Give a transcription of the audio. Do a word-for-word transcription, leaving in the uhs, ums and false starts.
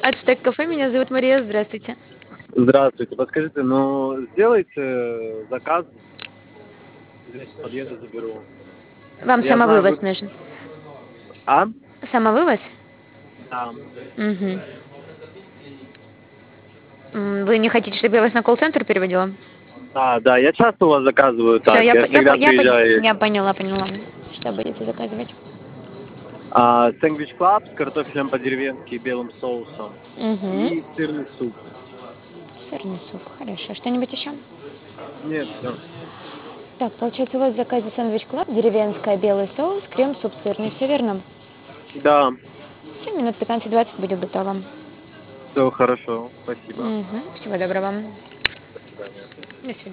Ацтек кафе, меня зовут Мария, здравствуйте. Здравствуйте. Подскажите, ну сделайте заказ, здесь подъеду, заберу. Вам Я знаю, вы... самовывоз нужен? А? Самовывоз? Да. Угу. Вы не хотите, чтобы я вас на колл-центр переводила? А, да, я часто у вас заказываю Все, так, я, я по- я, по- всегда я, по- приезжаю. я поняла, поняла, что будете заказывать. А, сэндвич клаб с картофелем по-деревенски и белым соусом. Угу. И сырный суп. Сырный суп, хорошо. Что-нибудь еще? Нет, все. Так, получается, у вас в заказе сэндвич клаб, деревенская, белый соус, крем, суп сырный, все верно? Да, Все, минут пятнадцать-двадцать будет готово. все хорошо, спасибо. Угу. Всего доброго. До свидания. До свидания.